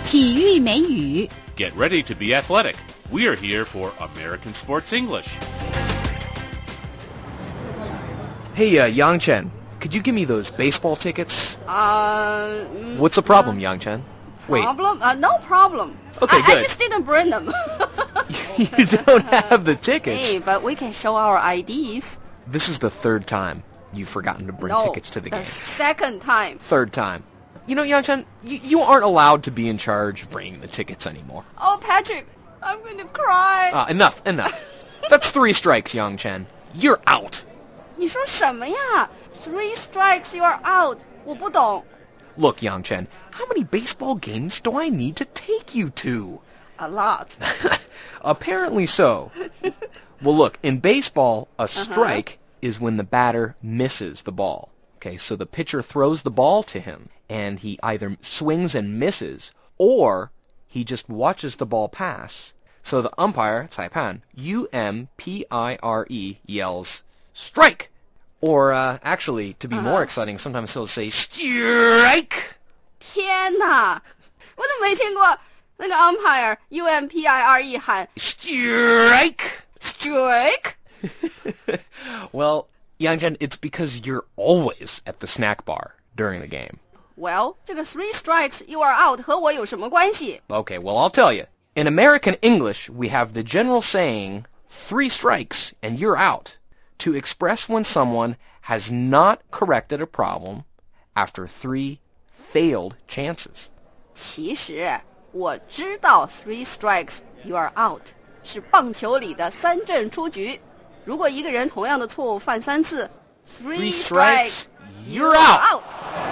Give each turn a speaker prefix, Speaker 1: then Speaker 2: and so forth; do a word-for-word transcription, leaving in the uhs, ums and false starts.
Speaker 1: 体育美语
Speaker 2: Get ready to be athletic. We are here for American Sports English.
Speaker 3: Hey, uh, Yang Chen, could you give me those baseball tickets?
Speaker 4: Uh...
Speaker 3: What's the problem, uh, Yang Chen? Wait.
Speaker 4: Problem? Uh, no problem.
Speaker 3: Okay,
Speaker 4: I,
Speaker 3: good.
Speaker 4: I just didn't bring them.
Speaker 3: You don't have the tickets.
Speaker 4: Hey, but we can show our I Ds.
Speaker 3: This is the third time you've forgotten to bring
Speaker 4: no,
Speaker 3: tickets to the,
Speaker 4: the
Speaker 3: game.
Speaker 4: second time.
Speaker 3: Third time. You know, Yang Chen, you, you aren't allowed to be in charge of bringing the tickets anymore.
Speaker 4: Oh, Patrick, I'm going to cry.
Speaker 3: Uh, enough, enough. That's three strikes, Yang Chen. You're out.
Speaker 4: 你说什么呀? Three strikes, you are out. 我不懂.
Speaker 3: Look, Yang Chen, how many baseball games do I need to take you to?
Speaker 4: A lot.
Speaker 3: Apparently so. Well, look, in baseball, a strike
Speaker 4: uh-huh.
Speaker 3: is when the batter misses the ball. Okay, so the pitcher throws the ball to him, and he either swings and misses, or he just watches the ball pass. So the umpire, 裁判, U M P I R E, yells, strike! Or, uh, actually, to be
Speaker 4: uh-huh.
Speaker 3: more exciting, sometimes he'll say, strike!
Speaker 4: 天哪，我都没听过那个 umpire U M P I R E 喊
Speaker 3: strike
Speaker 4: strike.
Speaker 3: Well, Yang Chen, it's because you're always at the snack bar during the game.
Speaker 4: Well, 这个 three strikes you are out 和我有什么关系?
Speaker 3: Okay, well, I'll tell you. In American English, we have the general saying, three strikes and you're out, to express when someone has not corrected a problem after three failed chances.
Speaker 4: 其实我知道 three strikes you are out 是棒球里的三振出局。如果一个人同样的错误犯三次 ，three
Speaker 3: strikes
Speaker 4: strikes
Speaker 3: you're out.
Speaker 4: out